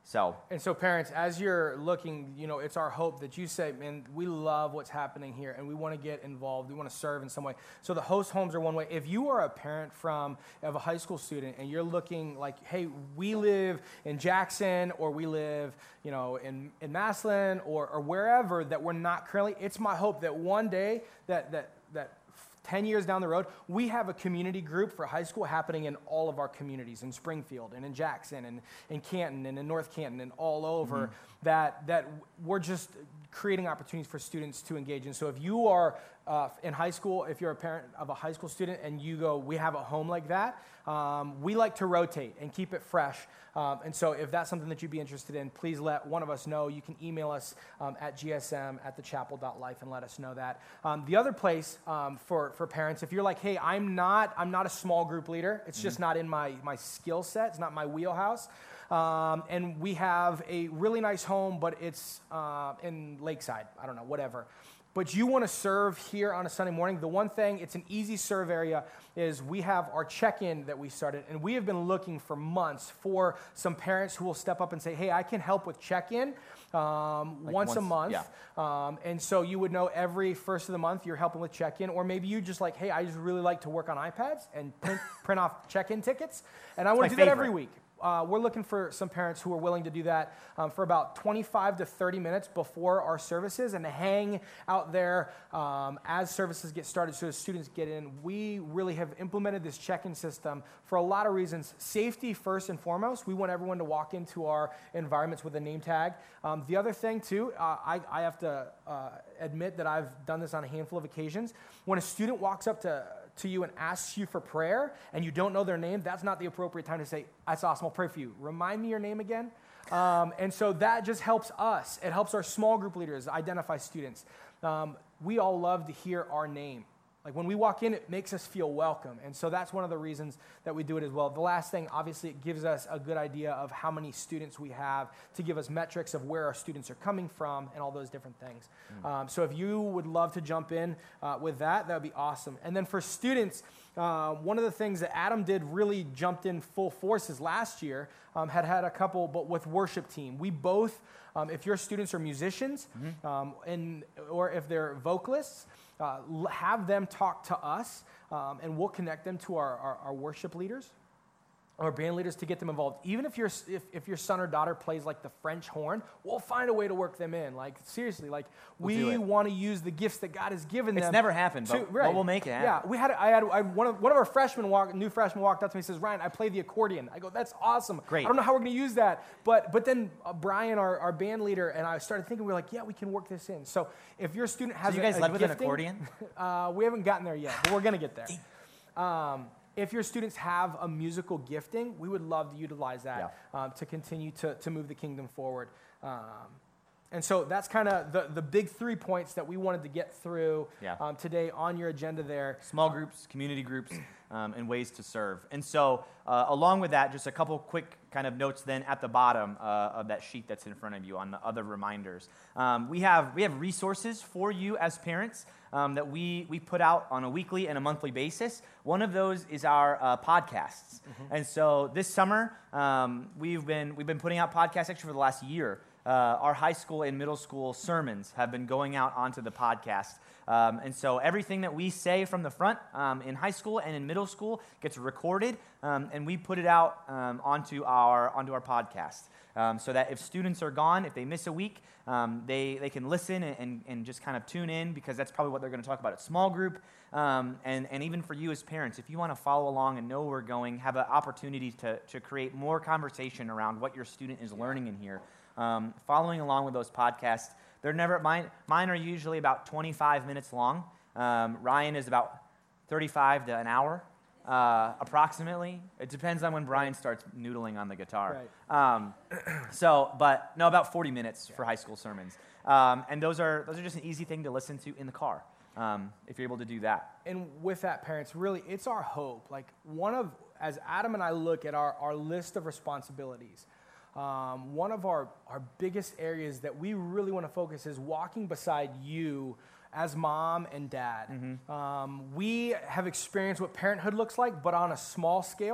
So, And so parents, as you're looking, you know, it's our hope that you say, man, we love what's happening here and we want to get involved. We want to serve in some way. So the host homes are one way. If you are a parent from of a high school student and you're looking like, hey, we live in Jackson or we live, you know, in, in Massillon or, or wherever that we're not currently, it's my hope that one day that that that ten years down the road, we have a community group for high school happening in all of our communities, in Springfield and in Jackson and in Canton and in North Canton and all over, mm-hmm. that that we're just creating opportunities for students to engage in. So if you are uh, in high school, if you're a parent of a high school student and you go, we have a home like that, um, we like to rotate and keep it fresh. Um, and so if that's something that you'd be interested in, please let one of us know. You can email us um, at g s m at the chapel dot life and let us know that. Um, the other place um, for, for parents, if you're like, hey, I'm not, I'm not a small group leader. It's mm-hmm. just not in my, my skill set. It's not my wheelhouse. Um, and we have a really nice home, but it's uh, in Lakeside. I don't know, whatever. But you want to serve here on a Sunday morning, the one thing, it's an easy serve area, is we have our check-in that we started, and we have been looking for months for some parents who will step up and say, hey, I can help with check-in um, like once, once a month. Yeah. Um, and so you would know every first of the month you're helping with check-in, or maybe you just like, hey, I just really like to work on iPads and print, print off check-in tickets, and I want to do favorite. that every week. Uh, we're looking for some parents who are willing to do that um, for about twenty-five to thirty minutes before our services and to hang out there um, as services get started so as students get in. We really have implemented this check-in system for a lot of reasons. Safety first and foremost. We want everyone to walk into our environments with a name tag. Um, the other thing too, uh, I, I have to uh, admit that I've done this on a handful of occasions. When a student walks up to to you and asks you for prayer and you don't know their name, that's not the appropriate time to say, that's awesome, I'll pray for you. Remind me your name again. Um, and so that just helps us. It helps our small group leaders identify students. Um, we all love to hear our name. Like when we walk in, it makes us feel welcome. And so that's one of the reasons that we do it as well. The last thing, obviously, it gives us a good idea of how many students we have to give us metrics of where our students are coming from and all those different things. Mm. Um, so if you would love to jump in uh, with that, that would be awesome. And then for students, uh, one of the things that Adam did really jumped in full forces last year, um, had had a couple, but with worship team. We both, um, if your students are musicians, mm-hmm. um, and or if they're vocalists, Uh, have them talk to us, um, and we'll connect them to our, our, our worship leaders, our band leaders to get them involved. Even if your if, if your son or daughter plays like the French horn, we'll find a way to work them in. Like seriously, like we'll we want to use the gifts that God has given it's them. It's never happened, to, but, right. but we'll make it happen. Yeah, we had I had I, one of one of our freshmen walk, new freshmen walked up to me and says, Ryan, I play the accordion. I go, that's awesome. Great. I don't know how we're going to use that, but but then uh, Brian, our, our band leader, and I started thinking, we we're like, yeah, we can work this in. So if your student has, so you a, guys a led with gifting, an accordion? uh, we haven't gotten there yet, but we're going to get there. Um, If your students have a musical gifting, we would love to utilize that yeah. um, to continue to, to move the kingdom forward. Um, and so that's kind of the, the big three points that we wanted to get through yeah. um, today on your agenda there. Small groups, community groups, um, and ways to serve. And so uh, along with that, just a couple quick kind of notes then at the bottom uh, of that sheet that's in front of you on the other reminders. Um, we have we have resources for you as parents um, that we, we put out on a weekly and a monthly basis. One of those is our uh, podcasts. Mm-hmm. And so this summer, um, we've been we've been putting out podcasts actually for the last year. Uh, our high school and middle school sermons have been going out onto the podcast. Um, and so everything that we say from the front um, in high school and in middle school gets recorded, um, and we put it out um, onto our onto our podcast. Um, so that if students are gone, if they miss a week, um, they, they can listen and, and, and just kind of tune in, because that's probably what they're going to talk about at small group. Um, and, and even for you as parents, if you want to follow along and know where we're going, have an opportunity to, to create more conversation around what your student is learning in here. Um, following along with those podcasts, they're never mine. Mine are usually about twenty-five minutes long. Um, Ryan is about thirty-five to an hour, uh, approximately. It depends on when Brian starts noodling on the guitar. Right. Um, so, but no, about forty minutes yeah. for high school sermons, um, and those are those are just an easy thing to listen to in the car. Um, if you're able to do that. And with that, parents, really, it's our hope. Like one of, as Adam and I look at our, our list of responsibilities, Um, one of our, our biggest areas that we really want to focus is walking beside you as mom and dad. Mm-hmm. Um, we have experienced what parenthood looks like, but on a small scale.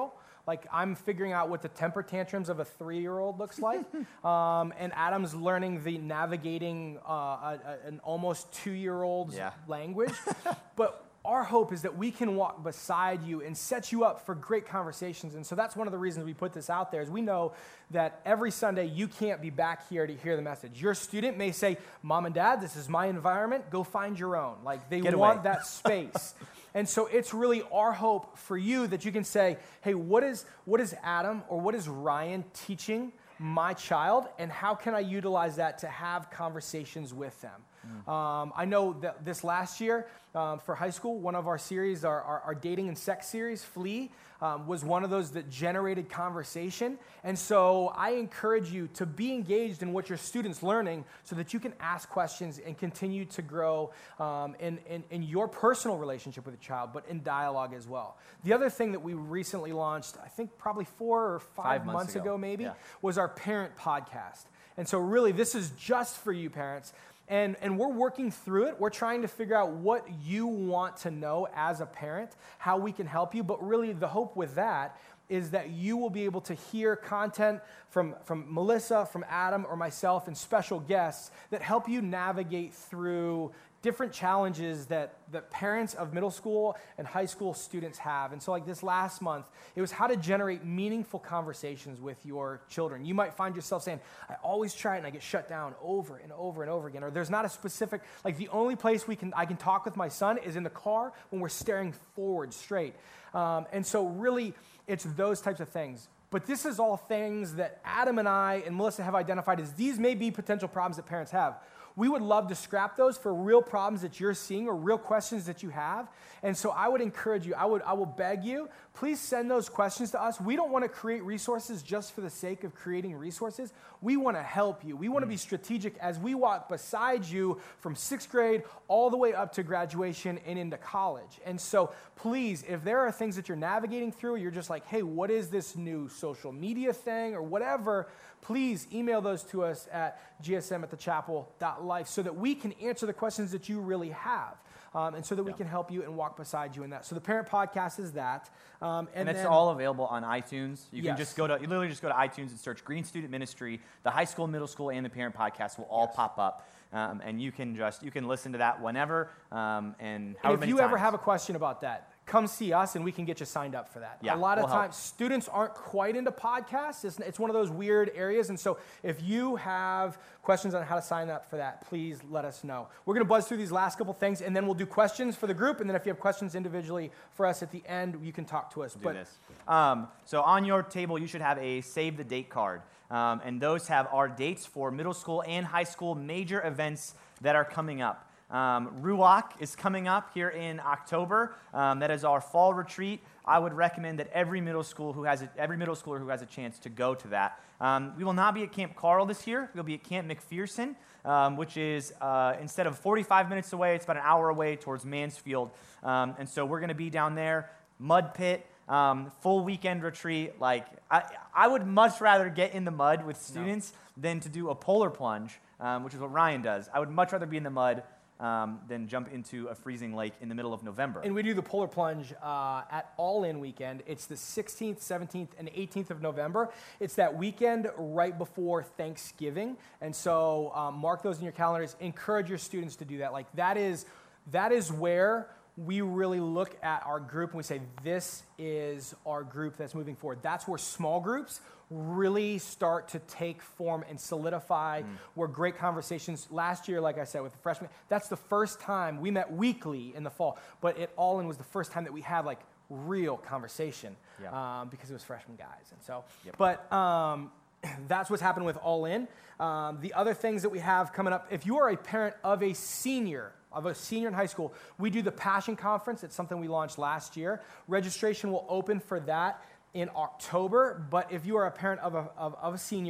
Like I'm figuring out what the temper tantrums of a three-year-old looks like, um, and Adam's learning the navigating uh, a, a, an almost two-year-old's Yeah. language. But our hope is that we can walk beside you and set you up for great conversations. And so that's one of the reasons we put this out there is we know that every Sunday you can't be back here to hear the message. Your student may say, Mom and Dad, this is my environment. Go find your own. Like they Get want away. that space. And so it's really our hope for you that you can say, hey, what is what is Adam or what is Ryan teaching my child, and how can I utilize that to have conversations with them? Mm. Um, I know that this last year um, for high school, one of our series, our, our, our dating and sex series, Flee, um, was one of those that generated conversation. And so I encourage you to be engaged in what your students learning so that you can ask questions and continue to grow um, in, in, in your personal relationship with a child, but in dialogue as well. The other thing that we recently launched, I think probably four or five, Five months months ago. ago, maybe, Yeah. was our parent podcast. And so really, this is just for you parents. And, and we're working through it. We're trying to figure out what you want to know as a parent, how we can help you. But really, the hope with that is that you will be able to hear content from, from Melissa, from Adam, or myself, and special guests that help you navigate through different challenges that, that parents of middle school and high school students have. And so like this last month, it was how to generate meaningful conversations with your children. You might find yourself saying, I always try it and I get shut down over and over and over again. Or there's not a specific, like the only place we can I can talk with my son is in the car when we're staring forward straight. Um, and so really, it's those types of things. But this is all things that Adam and I and Melissa have identified as these may be potential problems that parents have. We would love to scrap those for real problems that you're seeing or real questions that you have. And so I would encourage you, I would, I will beg you, please send those questions to us. We don't want to create resources just for the sake of creating resources. We want to help you. We want to be strategic as we walk beside you from sixth grade all the way up to graduation and into college. And so please, if there are things that you're navigating through, you're just like, hey, what is this new social media thing or whatever, please email those to us at g s m at the chapel dot life so that we can answer the questions that you really have. Um, and so that we Yeah. can help you and walk beside you in that. So the parent podcast is that. Um, and And it's then, all available on iTunes. You Yes. can just go to, you literally just go to iTunes and search Green Student Ministry. The high school, middle school, and the parent podcast will all Yes. pop up. Um, and you can just, you can listen to that whenever um, and however And if many you ever times. have a question about that, come see us and we can get you signed up for that. Yeah, a lot of we'll help. times, students aren't quite into podcasts. It's, it's one of those weird areas. And so if you have questions on how to sign up for that, please let us know. We're going to buzz through these last couple things, and then we'll do questions for the group. And then if you have questions individually for us at the end, you can talk to us. do this. Um, so on your table, you should have a save the date card. Um, and those have our dates for middle school and high school major events that are coming up. Um, Ruach is coming up here in October. Um, that is our fall retreat. I would recommend that every middle school who has a, every middle schooler who has a chance to go to that. Um, we will not be at Camp Carl this year. We'll be at Camp McPherson, um, which is uh, instead of forty-five minutes away, it's about an hour away towards Mansfield. Um, and so we're going to be down there, mud pit. Um, full weekend retreat. Like I, I would much rather get in the mud with students no. than to do a polar plunge, um, which is what Ryan does. I would much rather be in the mud um, than jump into a freezing lake in the middle of November. And we do the polar plunge uh, at All In weekend. It's the sixteenth, seventeenth, and eighteenth of November. It's that weekend right before Thanksgiving. And so um, mark those in your calendars. Encourage your students to do that. Like that is that is where we really look at our group and we say, this is our group that's moving forward. That's where small groups really start to take form and solidify, mm. where great conversations, last year, like I said, with the freshmen, that's the first time we met weekly in the fall, but it All In was the first time that we had like real conversation yeah. um, because it was freshman guys. And so, yep. but um, that's what's happened with All In. Um, the other things that we have coming up, if you are a parent of a senior, of a senior in high school, we do the Passion Conference. It's something we launched last year. Registration will open for that in October, but if you are a parent of a, of, of a senior,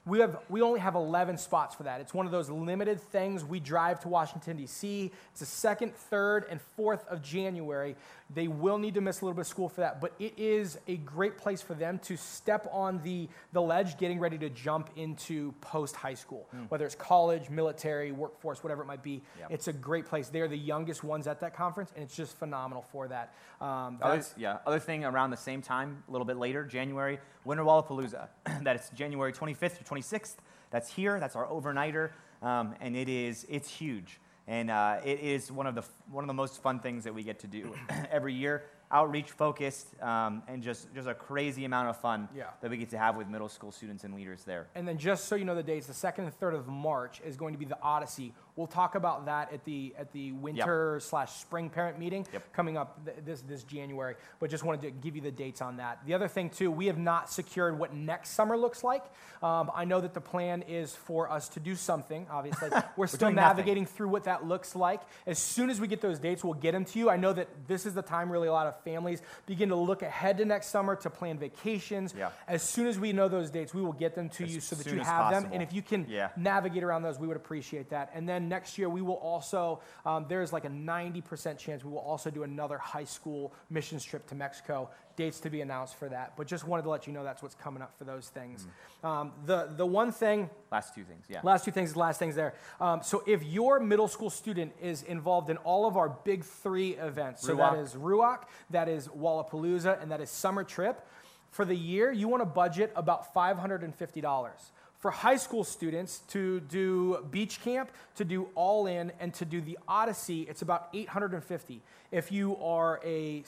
We have we only have eleven spots for that. It's one of those limited things. We drive to Washington, D C. It's the second, third, and fourth of January. They will need to miss a little bit of school for that, but it is a great place for them to step on the, the ledge, getting ready to jump into post-high school, mm. whether it's college, military, workforce, whatever it might be. Yep. It's a great place. They're the youngest ones at that conference, and it's just phenomenal for that. Um, other, yeah, other thing around the same time, a little bit later, January, Winter Wallapalooza. That is January twenty-fifth to twenty-sixth. That's here. That's our overnighter, um, and it is it's huge. And uh, it is one of the one of the most fun things that we get to do every year. Outreach focused, um, and just, just a crazy amount of fun yeah. that we get to have with middle school students and leaders there. And then just so you know the dates, the second and third of March is going to be the Odyssey. We'll talk about that at the at the winter yep. slash spring parent meeting yep. coming up th- this this January. But just wanted to give you the dates on that. The other thing too, we have not secured what next summer looks like. Um, I know that the plan is for us to do something. Obviously, we're, we're still navigating nothing. through what that looks like. As soon as we get those dates, we'll get them to you. I know that this is the time really a lot of families begin to look ahead to next summer to plan vacations. Yeah. As soon as we know those dates, we will get them to as you so that soon you as have possible. them. And if you can yeah. navigate around those, we would appreciate that. And then next year, we will also, um, there's like a ninety percent chance we will also do another high school missions trip to Mexico. Dates to be announced for that. But just wanted to let you know that's what's coming up for those things. Mm. Um, the, the one thing... Last two things, yeah. Last two things, last things there. Um, so if your middle school student is involved in all of our big three events, so Ruach. that is Ruach, that is Wallapalooza, and that is Summer Trip, for the year, you want to budget about five hundred fifty dollars. For high school students to do beach camp, to do all in, and to do the Odyssey, it's about eight hundred fifty dollars. If you are a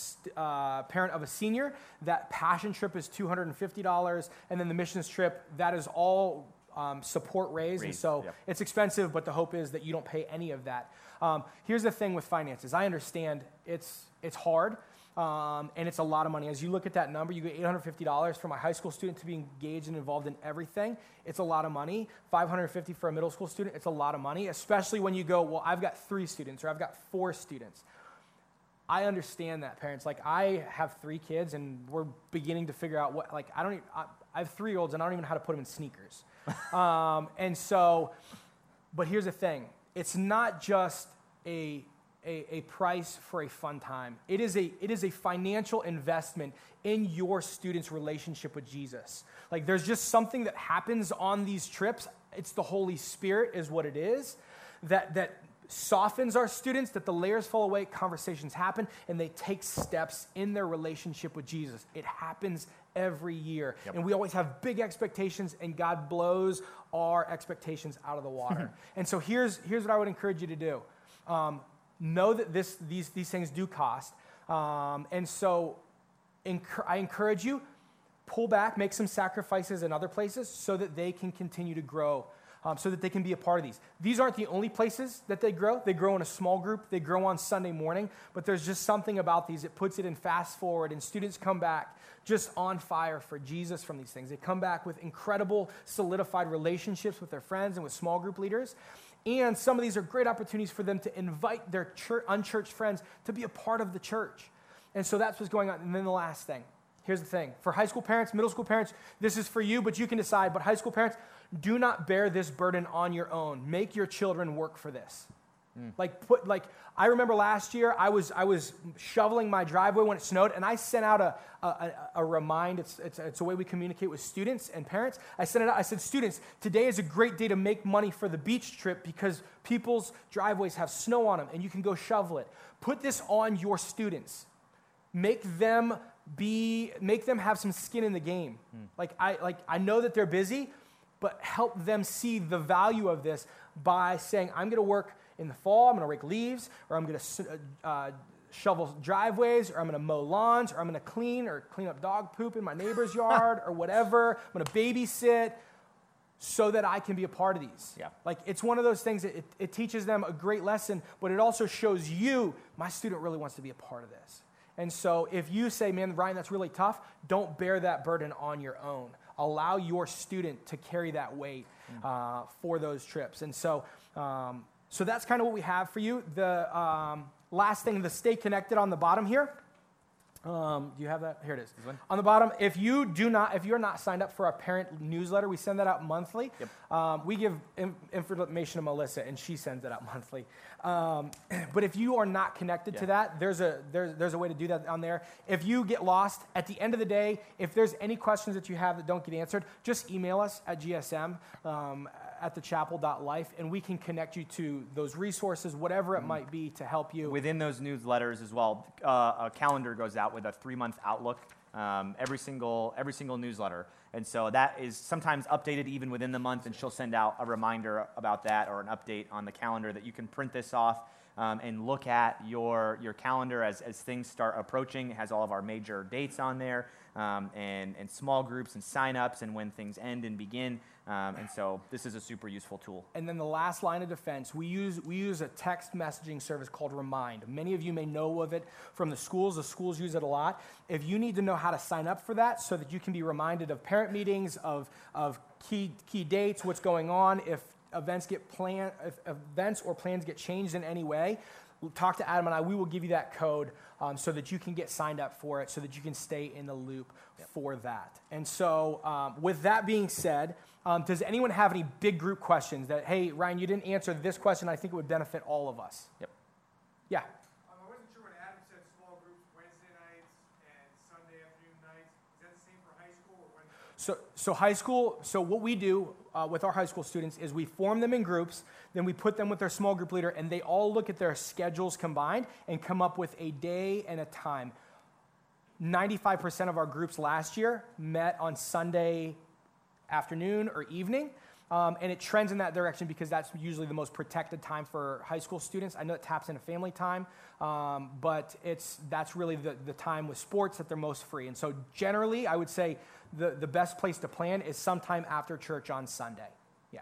uh, parent of a senior, that passion trip is two hundred fifty dollars, and then the missions trip, that is all um, support raised, and so yep. it's expensive, but the hope is that you don't pay any of that. Um, here's the thing with finances. I understand it's it's hard. Um, and it's a lot of money. As you look at that number, you get eight hundred fifty dollars for my high school student to be engaged and involved in everything. It's a lot of money. five hundred fifty dollars for a middle school student, it's a lot of money, especially when you go, well, I've got three students or I've got four students. I understand that, parents. Like, I have three kids, and we're beginning to figure out what, like, I don't even, I, I have three-year-olds, and I don't even know how to put them in sneakers. um, and so, but here's the thing. It's not just a A, a price for a fun time. It is a it is a financial investment in your student's relationship with Jesus. Like, there's just something that happens on these trips. It's the Holy Spirit is what it is that that softens our students, that the layers fall away, conversations happen, and they take steps in their relationship with Jesus. It happens every year. Yep. And we always have big expectations, and God blows our expectations out of the water. And so here's here's what I would encourage you to do. Um, Know that this, these, these things do cost. Um, and so enc- I encourage you, pull back, make some sacrifices in other places so that they can continue to grow, um, so that they can be a part of these. These aren't the only places that they grow. They grow in a small group. They grow on Sunday morning. But there's just something about these. It puts it in fast forward, and students come back just on fire for Jesus from these things. They come back with incredible solidified relationships with their friends and with small group leaders. And some of these are great opportunities for them to invite their church, unchurched friends to be a part of the church. And so that's what's going on. And then the last thing. Here's the thing. For high school parents, middle school parents, this is for you, but you can decide. But high school parents, do not bear this burden on your own. Make your children work for this. Mm. Like, put, like, I remember last year, I was I was shoveling my driveway when it snowed, and I sent out a a, a, a remind. It's, it's it's a way we communicate with students and parents. I sent it out. I said, students, today is a great day to make money for the beach trip because people's driveways have snow on them, and you can go shovel it. Put this on your students. Make them be make them have some skin in the game. Mm. Like I like I know that they're busy, but help them see the value of this by saying, I'm going to work in the fall, I'm going to rake leaves, or I'm going to uh, shovel driveways, or I'm going to mow lawns, or I'm going to clean or clean up dog poop in my neighbor's yard, or whatever. I'm going to babysit so that I can be a part of these. Yeah. Like, it's one of those things that it, it teaches them a great lesson, but it also shows you, my student really wants to be a part of this. And so if you say, man, Ryan, that's really tough, don't bear that burden on your own. Allow your student to carry that weight uh, for those trips. And so... Um, So that's kind of what we have for you. The um, last thing, the stay connected on the bottom here. Um, do you have that? Here it is. This one? On the bottom, if you do not, if you're not signed up for our parent newsletter, we send that out monthly. Yep. Um, we give in, information to Melissa, and she sends it out monthly. Um, but if you are not connected Yeah. to that, there's a there's there's a way to do that on there. If you get lost at the end of the day, if there's any questions that you have that don't get answered, just email us at G S M. Um, at the chapel dot life, and we can connect you to those resources, whatever it mm. might be, to help you. Within those newsletters as well, uh, a calendar goes out with a three-month outlook, um, every single every single newsletter. And so that is sometimes updated even within the month, and she'll send out a reminder about that or an update on the calendar that you can print this off um, and look at your, your calendar as, as things start approaching. It has all of our major dates on there, um, and, and small groups and sign-ups and when things end and begin. Um, and so this is a super useful tool. And then the last line of defense, we use we use a text messaging service called Remind. Many of you may know of it from the schools. The schools use it a lot. If you need to know how to sign up for that so that you can be reminded of parent meetings, of, of key key dates, what's going on, if events get plan, if events or plans get changed in any way, talk to Adam and I. We will give you that code um, so that you can get signed up for it, so that you can stay in the loop yep. for that. And so um, with that being said, Um, does anyone have any big group questions that, hey, Ryan, you didn't answer this question. I think it would benefit all of us. Yep. Yeah. Um, I wasn't sure when Adam said small groups Wednesday nights and Sunday afternoon nights. Is that the same for high school or when? So, so high school, so what we do uh, with our high school students is we form them in groups, then we put them with their small group leader, and they all look at their schedules combined and come up with a day and a time. ninety-five percent of our groups last year met on Sunday afternoon or evening, um, and it trends in that direction because that's usually the most protected time for high school students. I know it taps into family time, um, but it's that's really the, the time with sports that they're most free. And so generally, I would say the, the best place to plan is sometime after church on Sunday. Yeah.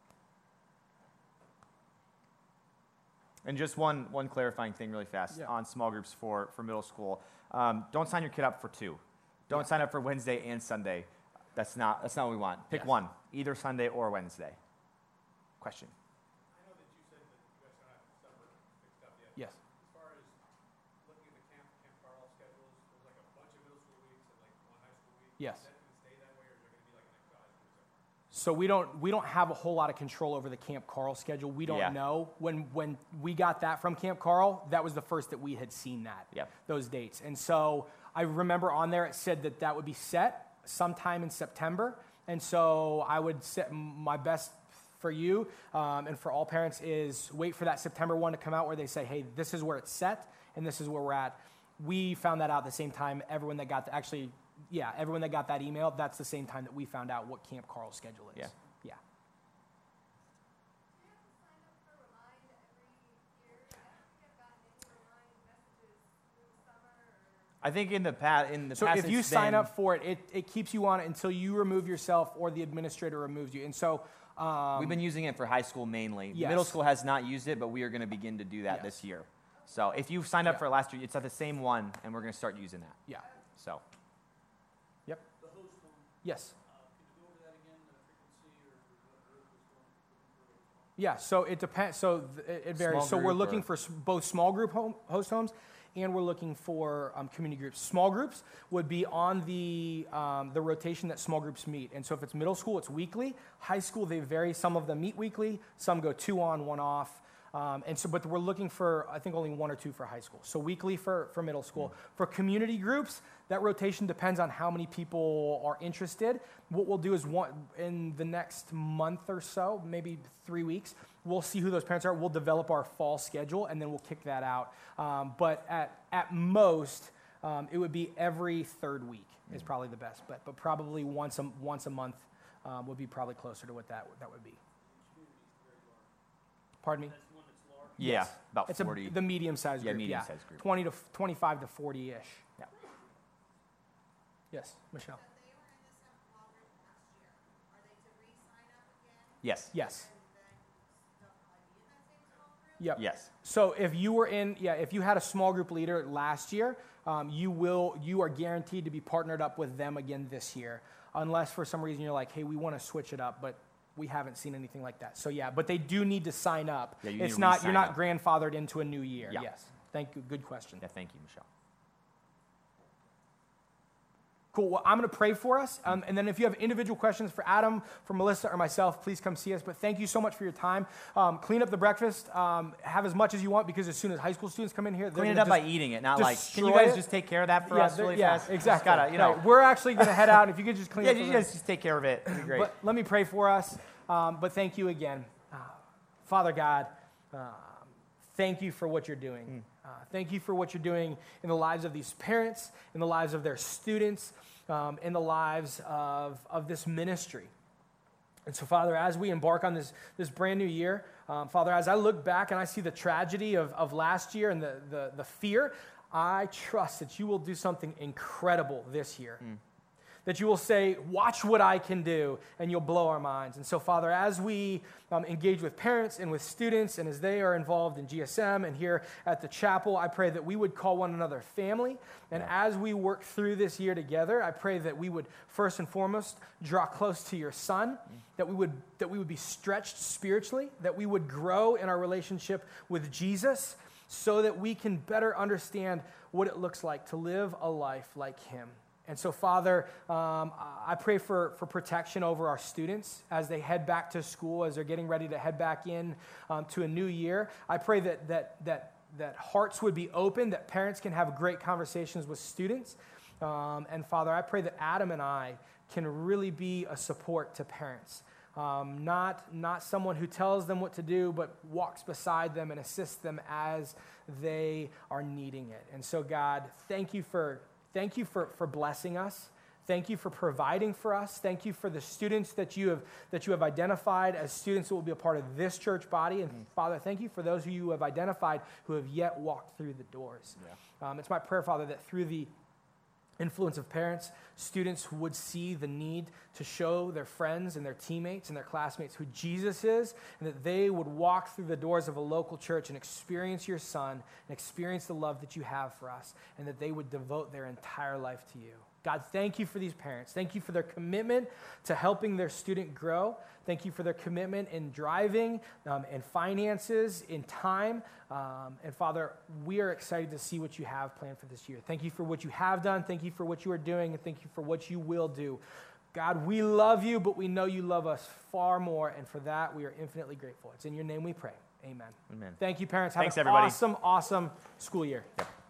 And just one, one clarifying thing really fast Yeah. on small groups for, for middle school. Um, don't sign your kid up for two. Don't Yeah. sign up for Wednesday and Sunday. That's not, that's not what we want. Pick Yes. one, either Sunday or Wednesday. Question? I know that you said that you guys don't have December fixed up yet. Yes. As far as looking at the Camp, Camp Carl schedules, there's like a bunch of middle school weeks and like one high school week. Yes. Is that going to stay that way, or is there going to be like an exercise? So we don't we don't have a whole lot of control over the Camp Carl schedule. We don't Yeah. know. When when we got that from Camp Carl, that was the first that we had seen that, Yep. those dates. And so I remember on there it said that that would be set sometime in September. And so I would set my best for you um, and for all parents is wait for that September one to come out where they say, hey, this is where it's set and this is where we're at. We found that out at the same time. Everyone that got the, actually, yeah, everyone that got that email, that's the same time that we found out what Camp Carl's schedule is. Yeah. Yeah. I think in the past, in the So past, if you it's sign been- up for it, it, it keeps you on it until you remove yourself or the administrator removes you. And so um, we've been using it for high school mainly. Yes. Middle school has not used it, but we are going to begin to do that Yes. this year. So if you signed up Yeah. for it last year, it's at the same one, and we're going to start using that. yeah. So Yep. The host home, Yes. uh, can you go over that again, the frequency or what Earth is going? Yeah, so it depends. So th- it, it varies. Small So we're group looking or- for s- both small group home, host homes, and we're looking for um, community groups. Small groups would be on the um, the rotation that small groups meet. And so if it's middle school, it's weekly. High school, they vary. Some of them meet weekly. Some go two on, one off. Um, and so, but we're looking for, I think, only one or two for high school. So weekly for, for middle school. For community groups, that rotation depends on how many people are interested. What we'll do is one, in the next month or so, maybe three weeks, we'll see who those parents are. We'll develop our fall schedule, and then we'll kick that out. Um, but at, at most, um, it would be every third week is probably the best. But, but probably once a, once a month um, would be probably closer to what that, that would be. Pardon me? That's one that's large. yeah, Yes. about It's forty. a, the medium-sized Yeah, group. medium-sized group. twenty to f- twenty-five to forty-ish. Yeah. Yes, Michelle. But they were in the same small group last year. Are they to re-sign up again? Yes. Yes. And then they'll probably be in that same small group? Yep. Yes. So if you were in, yeah, if you had a small group leader last year, um, you will, you are guaranteed to be partnered up with them again this year, unless for some reason you're like, hey, we want to switch it up, but we haven't seen anything like that. So yeah, but they do need to sign up. Yeah, you need it's to not, you're re-sign not up. grandfathered into a new year. Yeah. Yes. Thank you. Good question. Yeah. Thank you, Michelle. Cool. Well, I'm going to pray for us. Um, and then if you have individual questions for Adam, for Melissa, or myself, please come see us. But thank you so much for your time. Um, clean up the breakfast. Um, have as much as you want, because as soon as high school students come in here, they're Clean it gonna up by just eating it, not like, can you destroy guys it. just take care of that for yeah, us they're- really yeah, fast? exactly. Just gotta, you know. Right. We're actually going to head out. If you could just clean Yeah, up. you the- guys just take care of it. It'd be great. But let me pray for us. Um, but thank you again. Uh, Father God, um, thank you for what you're doing. Uh, thank you for what you're doing in the lives of these parents, in the lives of their students, um, in the lives of, of this ministry. And so, Father, as we embark on this, this brand new year, um, Father, as I look back and I see the tragedy of, of last year and the, the, the fear, I trust that you will do something incredible this year. Mm. That you will say, watch what I can do, and you'll blow our minds. And so, Father, as we um, engage with parents and with students, and as they are involved in G S M and here at the chapel, I pray that we would call one another family. And yeah. as we work through this year together, I pray that we would first and foremost draw close to your Son, mm. that we would that we would be stretched spiritually, that we would grow in our relationship with Jesus, so that we can better understand what it looks like to live a life like him. And so, Father, um, I pray for, for protection over our students as they head back to school, as they're getting ready to head back in um, to a new year. I pray that, that, that, that hearts would be open, that parents can have great conversations with students. Um, and, Father, I pray that Adam and I can really be a support to parents. Um, not, not someone who tells them what to do, but walks beside them and assists them as they are needing it. And so, God, thank you for... Thank you for, for blessing us. Thank you for providing for us. Thank you for the students that you have that you have identified as students that will be a part of this church body. And mm-hmm. Father, thank you for those who you have identified who have yet walked through the doors. Yeah. Um, it's my prayer, Father, that through the influence of parents, students would see the need to show their friends and their teammates and their classmates who Jesus is, and that they would walk through the doors of a local church and experience your Son and experience the love that you have for us, and that they would devote their entire life to you. God, thank you for these parents. Thank you for their commitment to helping their student grow. Thank you for their commitment in driving, um, in finances, in time. Um, and Father, we are excited to see what you have planned for this year. Thank you for what you have done. Thank you for what you are doing. And thank you for what you will do. God, we love you, but we know you love us far more. And for that, we are infinitely grateful. It's in your name we pray. Amen. Amen. Thank you, parents. Have Thanks, an everybody. awesome, awesome school year. Yep.